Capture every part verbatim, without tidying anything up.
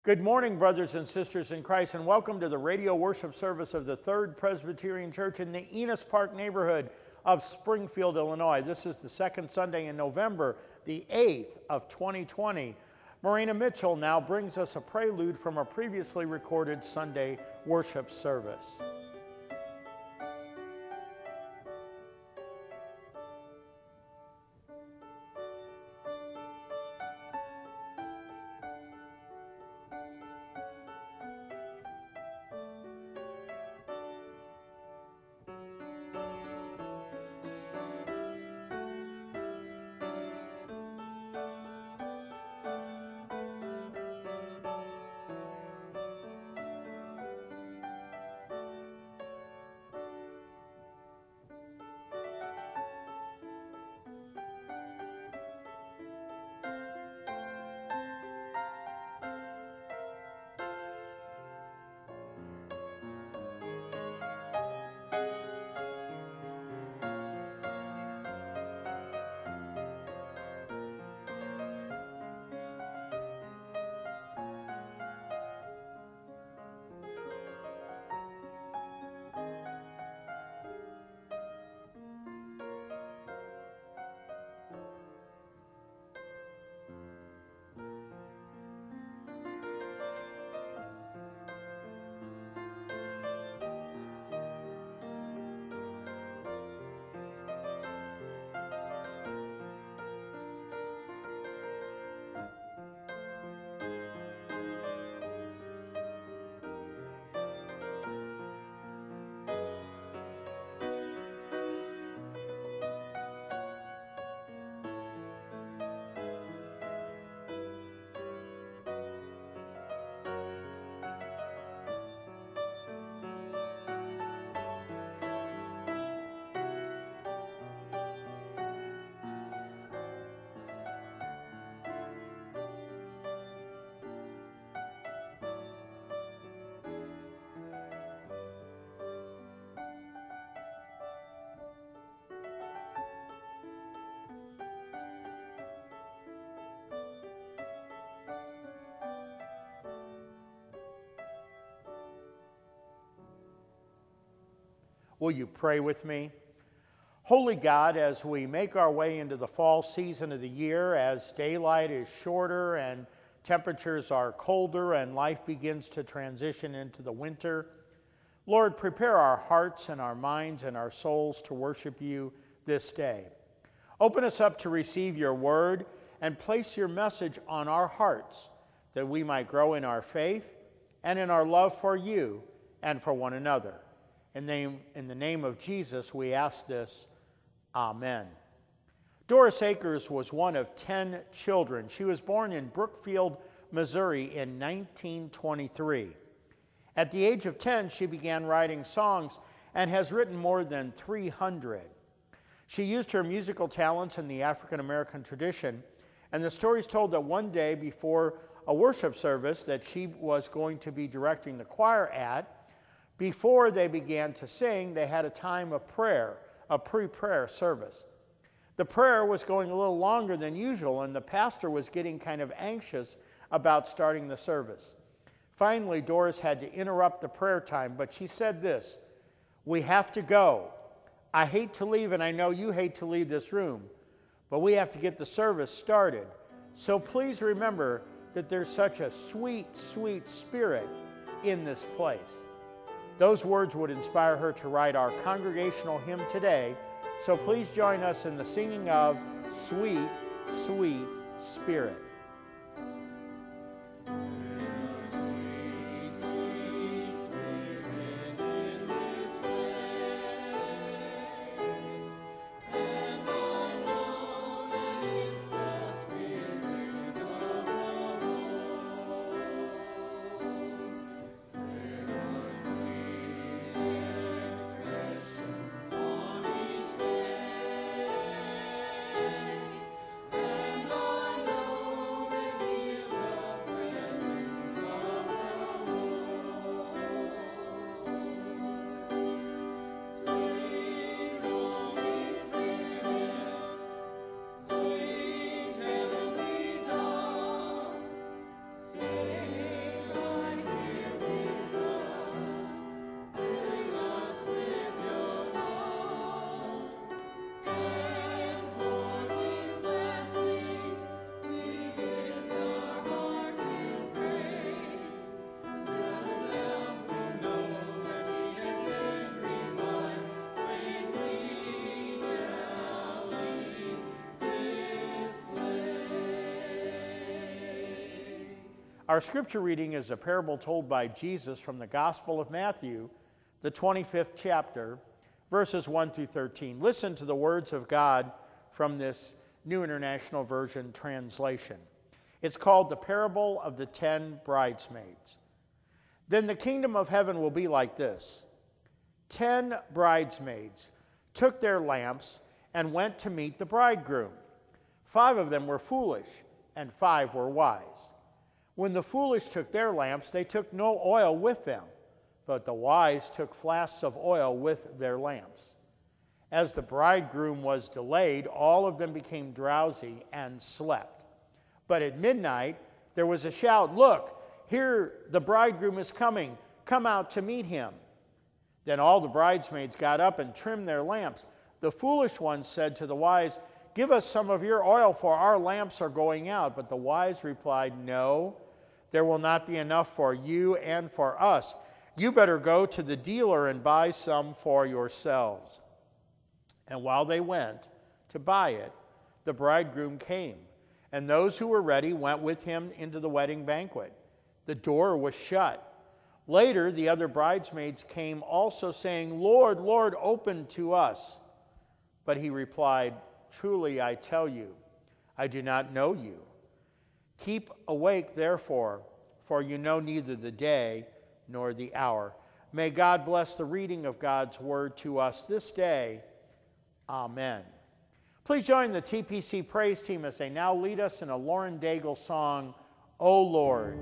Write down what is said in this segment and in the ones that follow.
Good morning, brothers and sisters in Christ, and welcome to the radio worship service of the Third Presbyterian Church in the Enos Park neighborhood of Springfield, Illinois. This is the second Sunday in November, the eighth of twenty twenty. Marina Mitchell now brings us a prelude from a previously recorded Sunday worship service. Will you pray with me? Holy God, as we make our way into the fall season of the year, as daylight is shorter and temperatures are colder and life begins to transition into the winter, Lord, prepare our hearts and our minds and our souls to worship you this day. Open us up to receive your word and place your message on our hearts that we might grow in our faith and in our love for you and for one another. In the name, in the name of Jesus, we ask this, Amen. Doris Akers was one of ten children. She was born in Brookfield, Missouri in nineteen twenty-three. At the age of ten, she began writing songs and has written more than three hundred. She used her musical talents in the African American tradition, and the story is told that one day before a worship service that she was going to be directing the choir at, before they began to sing, they had a time of prayer, a pre-prayer service. The prayer was going a little longer than usual, and the pastor was getting kind of anxious about starting the service. Finally, Doris had to interrupt the prayer time, but she said this, "We have to go. I hate to leave, and I know you hate to leave this room, but we have to get the service started. So please remember that there's such a sweet, sweet spirit in this place." Those words would inspire her to write our congregational hymn today, so please join us in the singing of Sweet, Sweet Spirit. Our scripture reading is a parable told by Jesus from the Gospel of Matthew, the twenty-fifth chapter, verses one through thirteen. Listen to the words of God from this New International Version translation. It's called the Parable of the Ten Bridesmaids. Then the kingdom of heaven will be like this. Ten bridesmaids took their lamps and went to meet the bridegroom. Five of them were foolish, and five were wise. When the foolish took their lamps, they took no oil with them, but the wise took flasks of oil with their lamps. As the bridegroom was delayed, all of them became drowsy and slept. But at midnight, there was a shout, "Look, here the bridegroom is coming. Come out to meet him." Then all the bridesmaids got up and trimmed their lamps. The foolish ones said to the wise, "Give us some of your oil, for our lamps are going out." But the wise replied, "No, there will not be enough for you and for us. You better go to the dealer and buy some for yourselves." And while they went to buy it, the bridegroom came, and those who were ready went with him into the wedding banquet. The door was shut. Later, the other bridesmaids came also, saying, "Lord, Lord, open to us." But he replied, "Truly, I tell you, I do not know you. Keep awake, therefore, for you know neither the day nor the hour." May God bless the reading of God's word to us this day. Amen. Please join the T P C praise team as they now lead us in a Lauren Daigle song, "O Lord."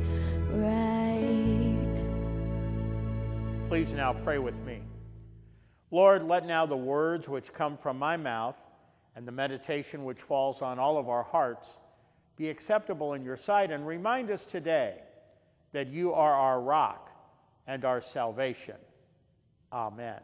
Please now pray with me. Lord, let now the words which come from my mouth and the meditation which falls on all of our hearts be acceptable in your sight, and remind us today that you are our rock and our salvation. Amen.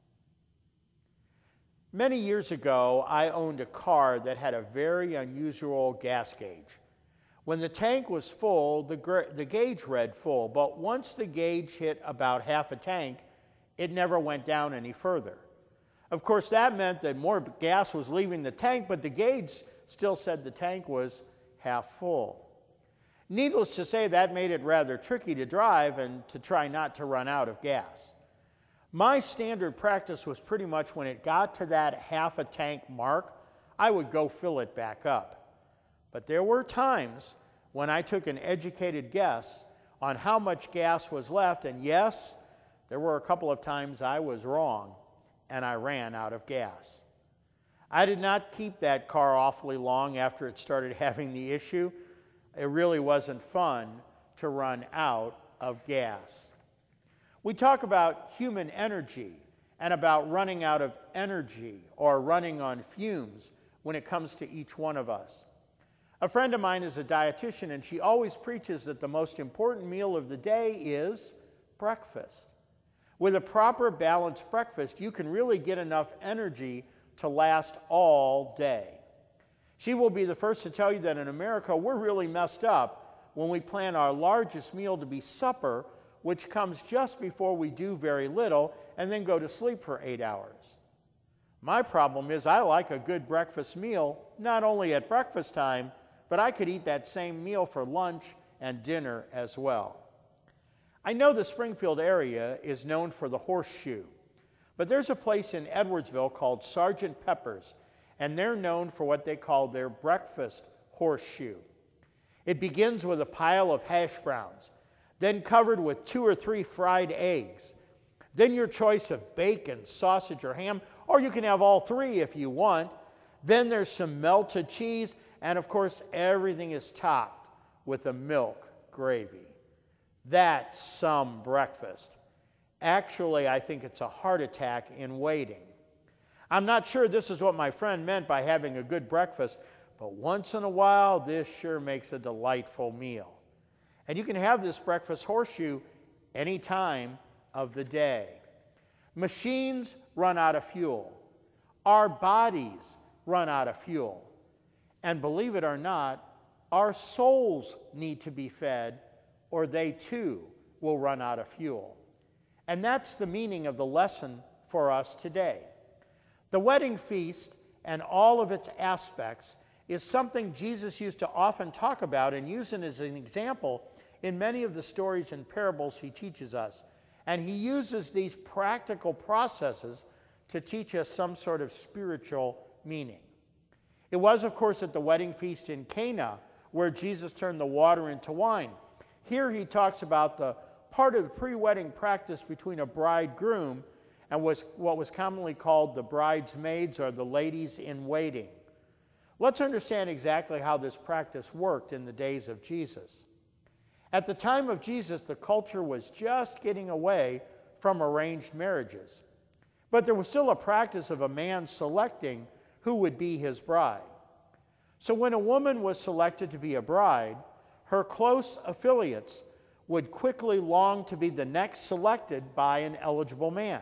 Many years ago, I owned a car that had a very unusual gas gauge. When the tank was full, the, gra- the gauge read full, but once the gauge hit about half a tank, it never went down any further. Of course, that meant that more gas was leaving the tank, but the gauge still said the tank was half full. Needless to say, that made it rather tricky to drive and to try not to run out of gas. My standard practice was pretty much when it got to that half a tank mark, I would go fill it back up. But there were times when I took an educated guess on how much gas was left, and yes, there were a couple of times I was wrong and I ran out of gas. I did not keep that car awfully long after it started having the issue. It really wasn't fun to run out of gas. We talk about human energy and about running out of energy or running on fumes when it comes to each one of us. A friend of mine is a dietitian, and she always preaches that the most important meal of the day is breakfast. With a proper balanced breakfast, you can really get enough energy to last all day. She will be the first to tell you that in America, we're really messed up when we plan our largest meal to be supper, which comes just before we do very little and then go to sleep for eight hours. My problem is I like a good breakfast meal, not only at breakfast time, but I could eat that same meal for lunch and dinner as well. I know the Springfield area is known for the horseshoe, but there's a place in Edwardsville called Sergeant Pepper's, and they're known for what they call their breakfast horseshoe. It begins with a pile of hash browns, then covered with two or three fried eggs, then your choice of bacon, sausage, or ham, or you can have all three if you want. Then there's some melted cheese, and of course, everything is topped with a milk gravy. That's some breakfast. Actually, I think it's a heart attack in waiting. I'm not sure this is what my friend meant by having a good breakfast, but once in a while, this sure makes a delightful meal. And you can have this breakfast horseshoe any time of the day. Machines run out of fuel. Our bodies run out of fuel. And believe it or not, our souls need to be fed, or they too will run out of fuel. And that's the meaning of the lesson for us today. The wedding feast and all of its aspects is something Jesus used to often talk about and use it as an example in many of the stories and parables he teaches us. And he uses these practical processes to teach us some sort of spiritual meaning. It was, of course, at the wedding feast in Cana where Jesus turned the water into wine. Here he talks about the part of the pre-wedding practice between a bridegroom and was what was commonly called the bridesmaids or the ladies in waiting. Let's understand exactly how this practice worked in the days of Jesus. At the time of Jesus, the culture was just getting away from arranged marriages. But there was still a practice of a man selecting who would be his bride. So when a woman was selected to be a bride, her close affiliates would quickly long to be the next selected by an eligible man.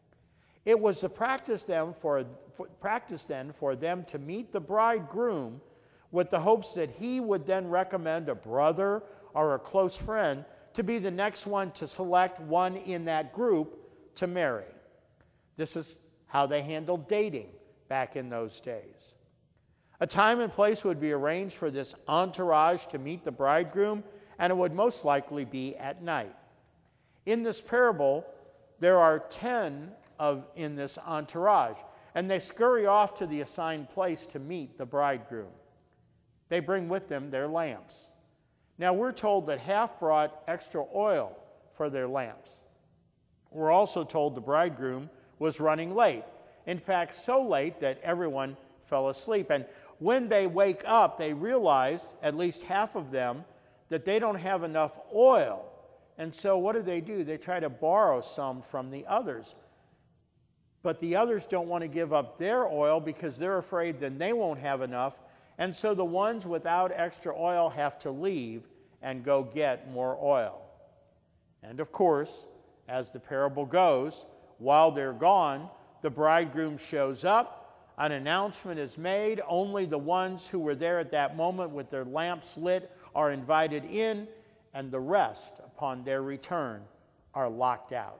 It was the practice then for, for, practice then for them to meet the bridegroom with the hopes that he would then recommend a brother or a close friend to be the next one to select one in that group to marry. This is how they handled dating back in those days. A time and place would be arranged for this entourage to meet the bridegroom, and it would most likely be at night. In this parable, there are ten of in this entourage, and they scurry off to the assigned place to meet the bridegroom. They bring with them their lamps. Now we're told that half brought extra oil for their lamps. We're also told the bridegroom was running late. In fact, so late that everyone fell asleep. And when they wake up, they realize, at least half of them, that they don't have enough oil. And so what do they do? They try to borrow some from the others. but the others don't want to give up their oil because they're afraid then they won't have enough, and so the ones without extra oil have to leave and go get more oil. And of course, as the parable goes, while they're gone, the bridegroom shows up, an announcement is made, only the ones who were there at that moment with their lamps lit are invited in, and the rest, upon their return, are locked out.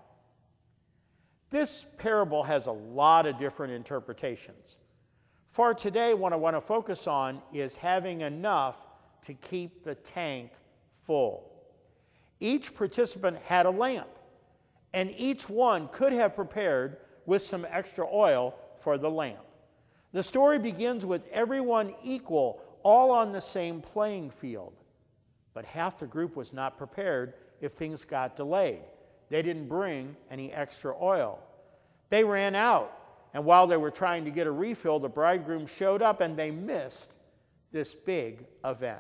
This parable has a lot of different interpretations. For today, what I want to focus on is having enough to keep the tank full. Each participant had a lamp, and each one could have prepared with some extra oil for the lamp. The story begins with everyone equal, all on the same playing field. But half the group was not prepared if things got delayed. They didn't bring any extra oil. They ran out, and while they were trying to get a refill, the bridegroom showed up and they missed this big event.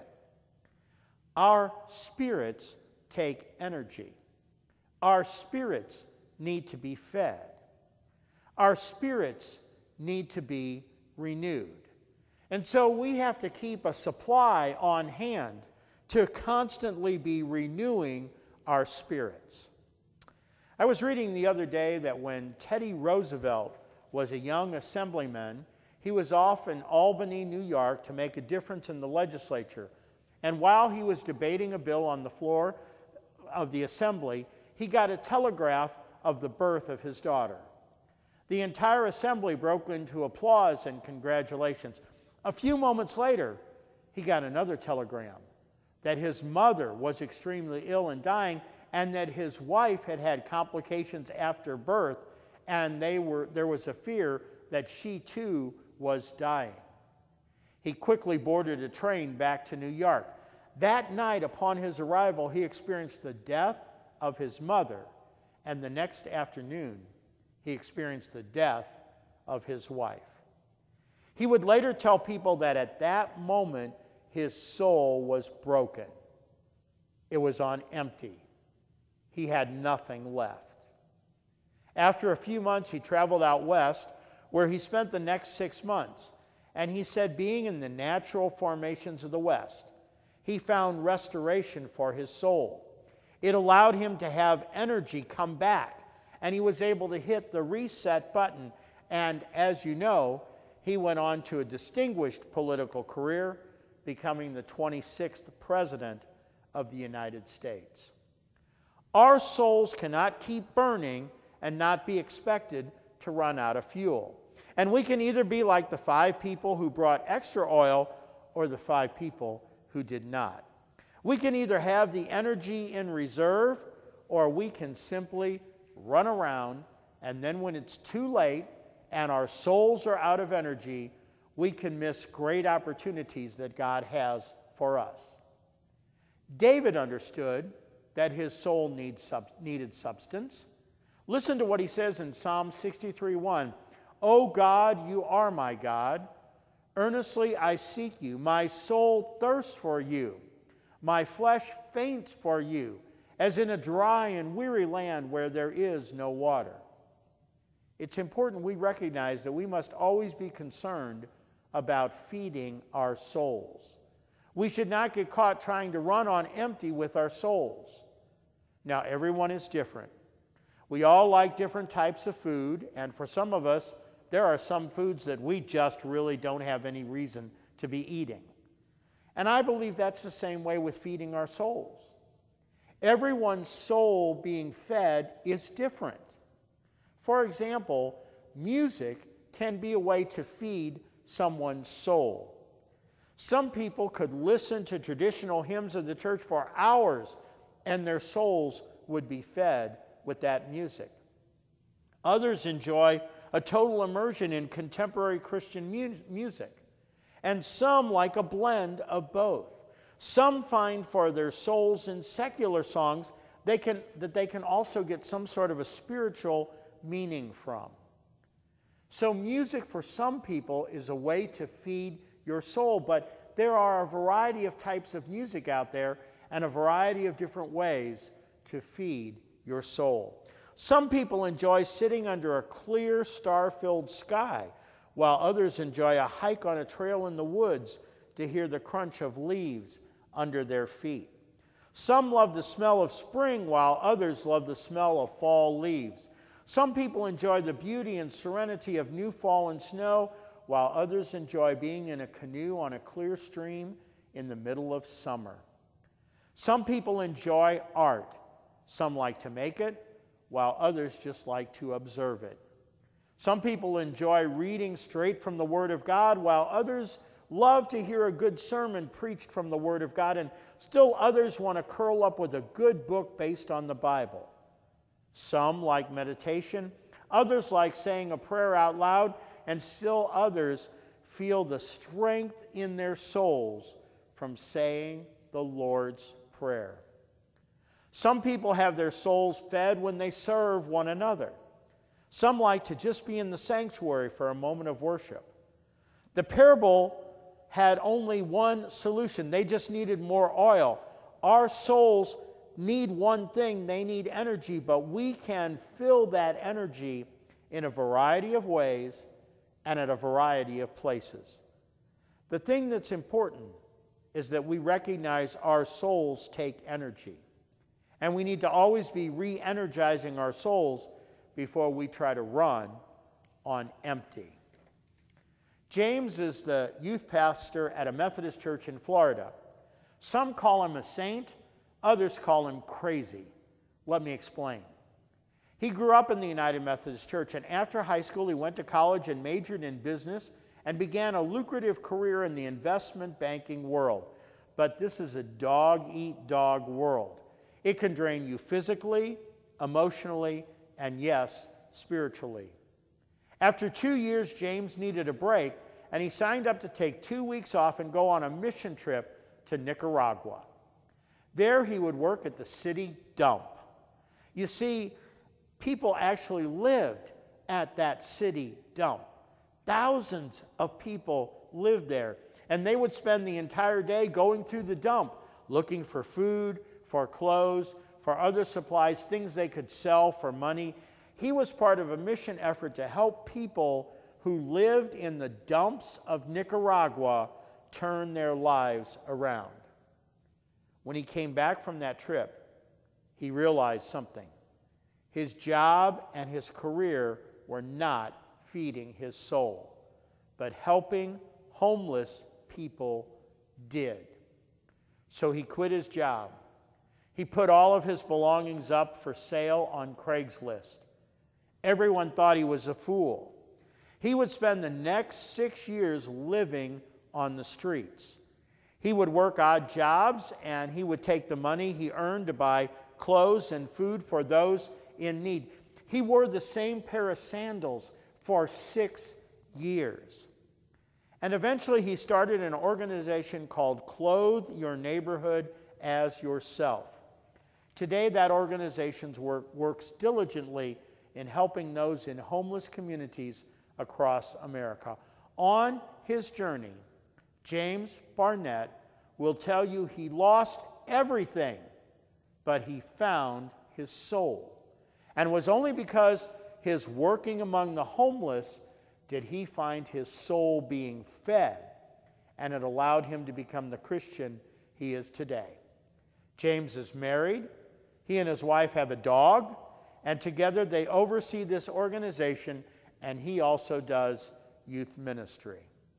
Our spirits take energy. Our spirits need to be fed. Our spirits need to be renewed. And so we have to keep a supply on hand to constantly be renewing our spirits. I was reading the other day that when Teddy Roosevelt was a young assemblyman, he was off in Albany, New York, to make a difference in the legislature. And while he was debating a bill on the floor of the assembly, he got a telegraph of the birth of his daughter. The entire assembly broke into applause and congratulations. A few moments later, he got another telegram that his mother was extremely ill and dying, and that his wife had had complications after birth, and they were, there was a fear that she too was dying. He quickly boarded a train back to New York. That night, upon his arrival, he experienced the death of his mother, and the next afternoon, he experienced the death of his wife. He would later tell people that at that moment, his soul was broken. It was on empty. He had nothing left. After a few months, he traveled out west, where he spent the next six months. And he said, being in the natural formations of the West, he found restoration for his soul. It allowed him to have energy come back, and he was able to hit the reset button. And as you know, he went on to a distinguished political career, becoming the twenty-sixth president of the United States. Our souls cannot keep burning and not be expected to run out of fuel. And we can either be like the five people who brought extra oil or the five people who did not. We can either have the energy in reserve or we can simply run around, and then when it's too late and our souls are out of energy, we can miss great opportunities that God has for us. David understood that his soul needs sub- needed substance. Listen to what he says in Psalm sixty-three one. O God, you are my God. Earnestly I seek you. My soul thirsts for you. My flesh faints for you, as in a dry and weary land where there is no water. It's important we recognize that we must always be concerned about feeding our souls. We should not get caught trying to run on empty with our souls. Now, everyone is different. We all like different types of food, and for some of us, there are some foods that we just really don't have any reason to be eating. And I believe that's the same way with feeding our souls. Everyone's soul being fed is different. For example, music can be a way to feed someone's soul. Some people could listen to traditional hymns of the church for hours, and their souls would be fed with that music. Others enjoy a total immersion in contemporary Christian mu- music, and some like a blend of both. Some find for their souls in secular songs they can, that they can also get some sort of a spiritual meaning from. So music for some people is a way to feed your soul, but there are a variety of types of music out there and a variety of different ways to feed your soul. Some people enjoy sitting under a clear, star-filled sky, while others enjoy a hike on a trail in the woods to hear the crunch of leaves under their feet. Some love the smell of spring, while others love the smell of fall leaves. Some people enjoy the beauty and serenity of new fallen snow, while others enjoy being in a canoe on a clear stream in the middle of summer. Some people enjoy art. Some like to make it, while others just like to observe it. Some people enjoy reading straight from the Word of God, while others love to hear a good sermon preached from the Word of God, and still others want to curl up with a good book based on the Bible. Some like meditation, others like saying a prayer out loud, and still others feel the strength in their souls from saying the Lord's Prayer. Some people have their souls fed when they serve one another. Some like to just be in the sanctuary for a moment of worship. The parable had only one solution. They just needed more oil. Our souls need one thing. They need energy, but we can fill that energy in a variety of ways and at a variety of places. The thing that's important is that we recognize our souls take energy. And we need to always be re-energizing our souls before we try to run on empty. James is the youth pastor at a Methodist church in Florida. Some call him a saint, others call him crazy. Let me explain. He grew up in the United Methodist Church, and after high school he went to college and majored in business and began a lucrative career in the investment banking world. But this is a dog-eat-dog world. It can drain you physically, emotionally, and yes, spiritually. After two years, James needed a break, and he signed up to take two weeks off and go on a mission trip to Nicaragua. There he would work at the city dump. You see, people actually lived at that city dump. Thousands of people lived there, and they would spend the entire day going through the dump, looking for food, for clothes, for other supplies, things they could sell for money. He was part of a mission effort to help people who lived in the dumps of Nicaragua turn their lives around. When he came back from that trip, he realized something. His job and his career were not feeding his soul, but helping homeless people did. So he quit his job. He put all of his belongings up for sale on Craigslist. Everyone thought he was a fool. He would spend the next six years living on the streets. He would work odd jobs, and he would take the money he earned to buy clothes and food for those in need. He wore the same pair of sandals for six years. And eventually he started an organization called Clothe Your Neighborhood as Yourself. Today that organization work, works diligently in helping those in homeless communities across America. On his journey, James Barnett will tell you he lost everything, but he found his soul. And it was only because his working among the homeless did he find his soul being fed, and it allowed him to become the Christian he is today. James is married. He and his wife have a dog, and together they oversee this organization, and he also does youth ministry.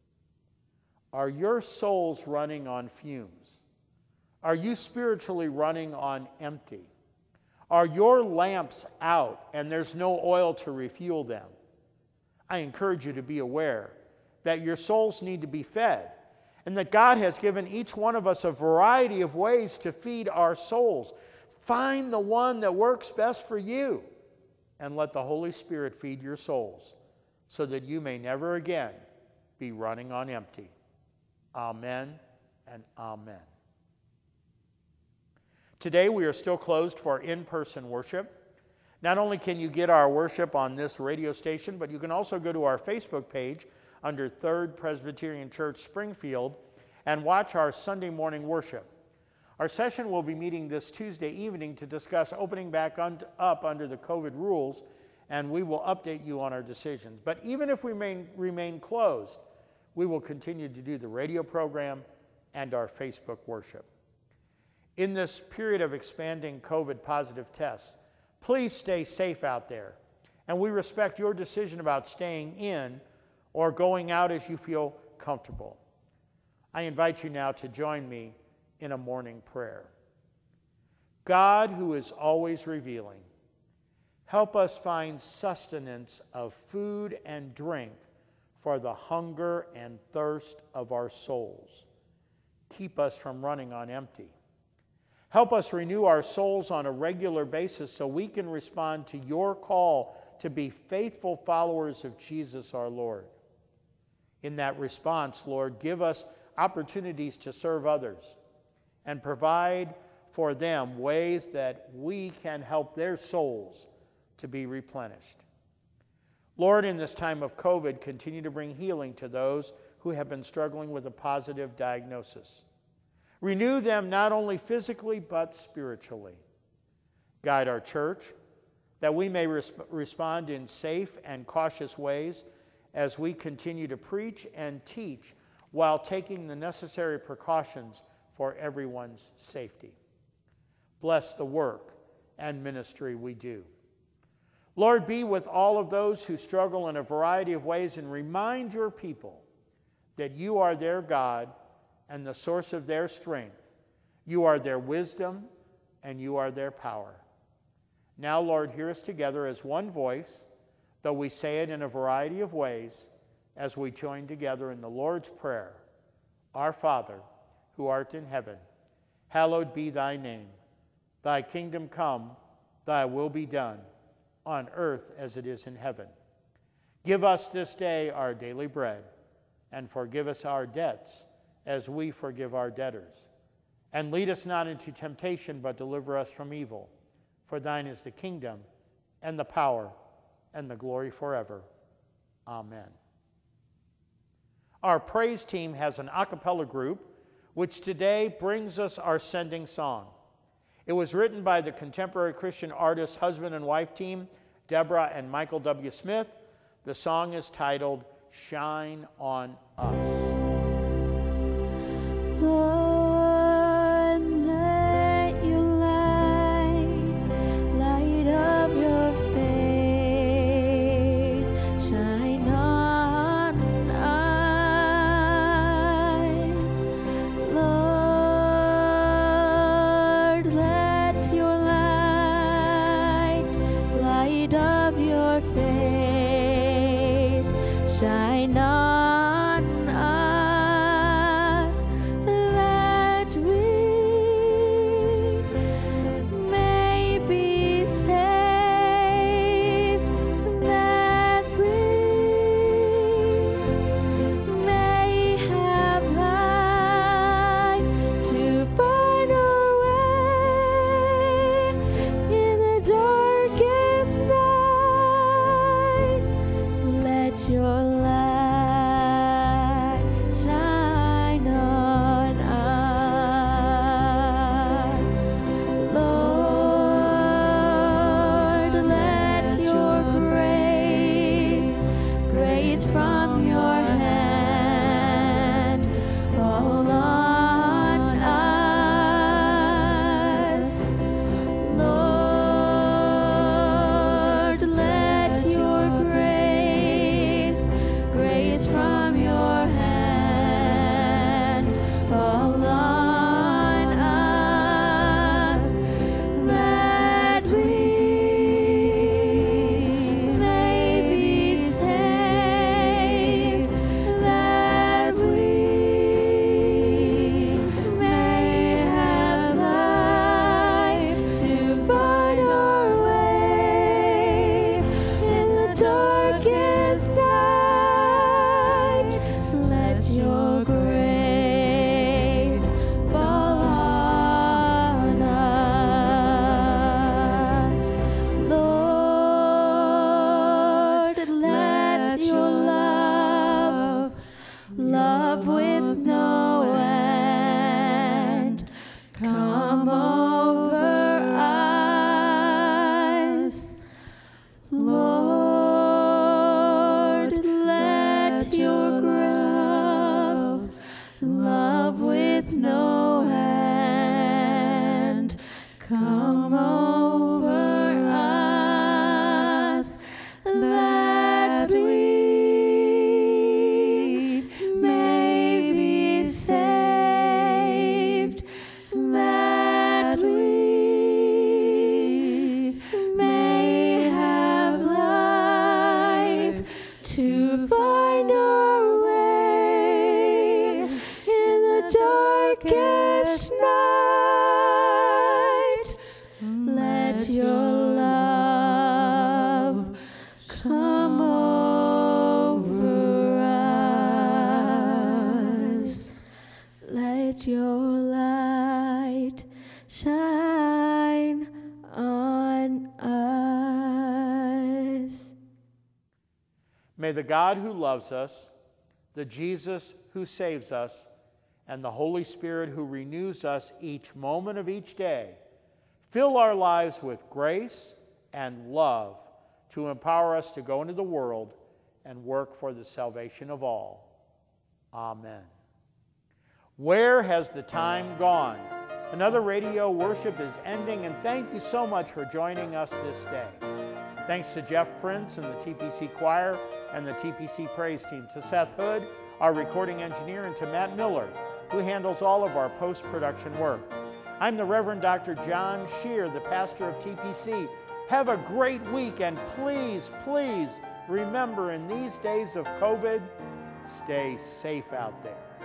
Are your souls running on fumes? Are you spiritually running on empty? Are your lamps out and there's no oil to refuel them? I encourage you to be aware that your souls need to be fed, and that God has given each one of us a variety of ways to feed our souls. Find the one that works best for you, and let the Holy Spirit feed your souls so that you may never again be running on empty. Amen and amen. Today we are still closed for in-person worship. Not only can you get our worship on this radio station, but you can also go to our Facebook page under Third Presbyterian Church Springfield and watch our Sunday morning worship. Our session will be meeting this Tuesday evening to discuss opening back un- up under the COVID rules, and we will update you on our decisions. But even if we remain, remain closed, we will continue to do the radio program and our Facebook worship. In this period of expanding COVID positive tests, please stay safe out there, and we respect your decision about staying in or going out as you feel comfortable. I invite you now to join me in a morning prayer. God, who is always revealing, help us find sustenance of food and drink for the hunger and thirst of our souls. Keep us from running on empty. Help us renew our souls on a regular basis so we can respond to your call to be faithful followers of Jesus our Lord. In that response, Lord, give us opportunities to serve others and provide for them ways that we can help their souls to be replenished. Lord, in this time of COVID, continue to bring healing to those who have been struggling with a positive diagnosis. Renew them not only physically, but spiritually. Guide our church, that we may resp- respond in safe and cautious ways as we continue to preach and teach while taking the necessary precautions for everyone's safety. Bless the work and ministry we do. Lord, be with all of those who struggle in a variety of ways and remind your people that you are their God and the source of their strength. You are their wisdom and you are their power. Now, Lord, hear us together as one voice, though we say it in a variety of ways, as we join together in the Lord's Prayer. Our Father, who art in heaven, hallowed be thy name. Thy kingdom come, thy will be done, on earth as it is in heaven. Give us this day our daily bread, and forgive us our debts as we forgive our debtors. And lead us not into temptation, but deliver us from evil. For thine is the kingdom, and the power, and the glory forever. Amen. Our praise team has an a cappella group, which today brings us our sending song. It was written by the contemporary Christian artist husband and wife team, Deborah and Michael W. Smith. The song is titled, Shine on Us. Lord, let your light, light up your face, shine on us. Lord, let your light, light up your face, shine on Come. let your light shine on us. May the God who loves us, the Jesus who saves us, and the Holy Spirit who renews us each moment of each day fill our lives with grace and love to empower us to go into the world and work for the salvation of all. Amen. Where has the time gone? Another radio worship is ending, and thank you so much for joining us this day. Thanks to Jeff Prince and the T P C Choir and the T P C Praise Team, to Seth Hood, our recording engineer, and to Matt Miller, who handles all of our post-production work. I'm the Reverend Doctor John Shear, the pastor of T P C. Have a great week, and please, please remember, in these days of COVID, stay safe out there.